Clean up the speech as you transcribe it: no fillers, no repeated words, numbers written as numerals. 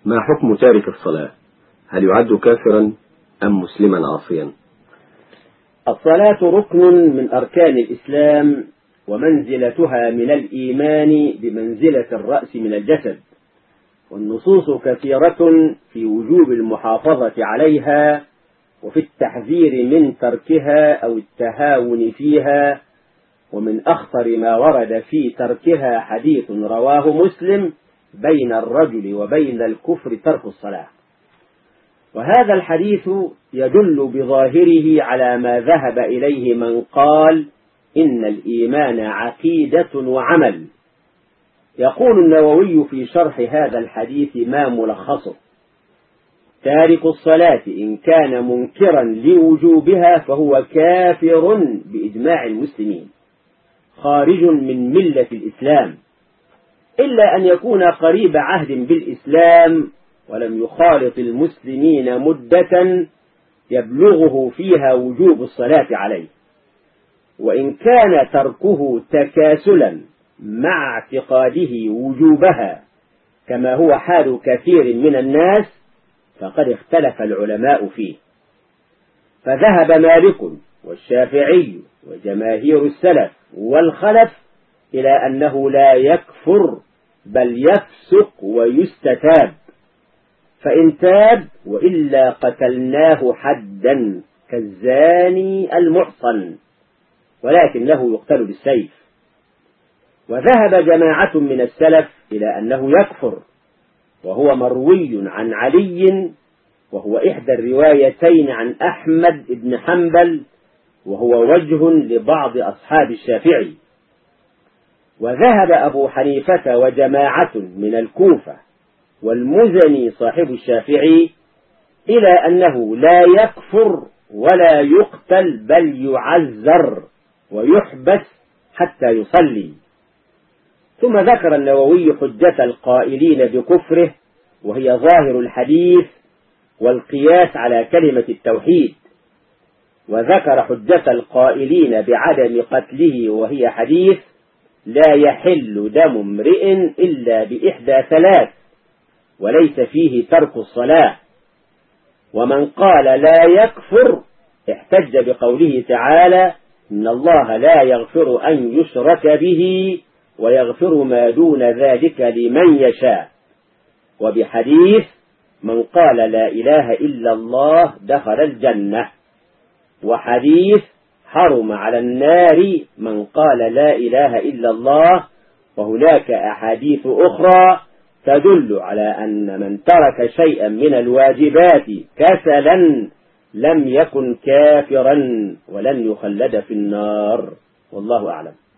ما حكم تارك الصلاة؟ هل يعد كافرا أم مسلما عاصيا؟ الصلاة ركن من أركان الإسلام، ومنزلتها من الإيمان بمنزلة الرأس من الجسد، والنصوص كثيرة في وجوب المحافظة عليها وفي التحذير من تركها أو التهاون فيها. ومن أخطر ما ورد في تركها حديث رواه مسلم: بين الرجل وبين الكفر ترك الصلاة. وهذا الحديث يدل بظاهره على ما ذهب إليه من قال إن الإيمان عقيدة وعمل. يقول النووي في شرح هذا الحديث ما ملخصه: تارك الصلاة إن كان منكرا لوجوبها فهو كافر بإجماع المسلمين، خارج من ملة الإسلام، إلا أن يكون قريب عهد بالإسلام ولم يخالط المسلمين مدة يبلغه فيها وجوب الصلاة عليه. وإن كان تركه تكاسلا مع اعتقاده وجوبها كما هو حال كثير من الناس فقد اختلف العلماء فيه، فذهب مالك والشافعي وجماهير السلف والخلف إلى أنه لا يكفر بل يفسق ويستتاب، فإن تاب وإلا قتلناه حدا كالزاني المحصن، ولكنه يقتل بالسيف. وذهب جماعة من السلف إلى أنه يكفر، وهو مروي عن علي، وهو إحدى الروايتين عن أحمد بن حنبل، وهو وجه لبعض أصحاب الشافعي. وذهب أبو حنيفة وجماعة من الكوفة والمزني صاحب الشافعي إلى أنه لا يكفر ولا يقتل بل يعذر ويحبس حتى يصلي. ثم ذكر النووي حجة القائلين بكفره، وهي ظاهر الحديث والقياس على كلمة التوحيد. وذكر حجة القائلين بعدم قتله، وهي حديث: لا يحل دم امرئ إلا بإحدى ثلاث، وليس فيه ترك الصلاة. ومن قال لا يكفر احتج بقوله تعالى: إن الله لا يغفر أن يشرك به ويغفر ما دون ذلك لمن يشاء، وبحديث: من قال لا إله إلا الله دخل الجنة، وحديث: حرم على النار من قال لا إله إلا الله. وهناك أحاديث أخرى تدل على أن من ترك شيئا من الواجبات كسلا لم يكن كافرا ولن يخلد في النار، والله أعلم.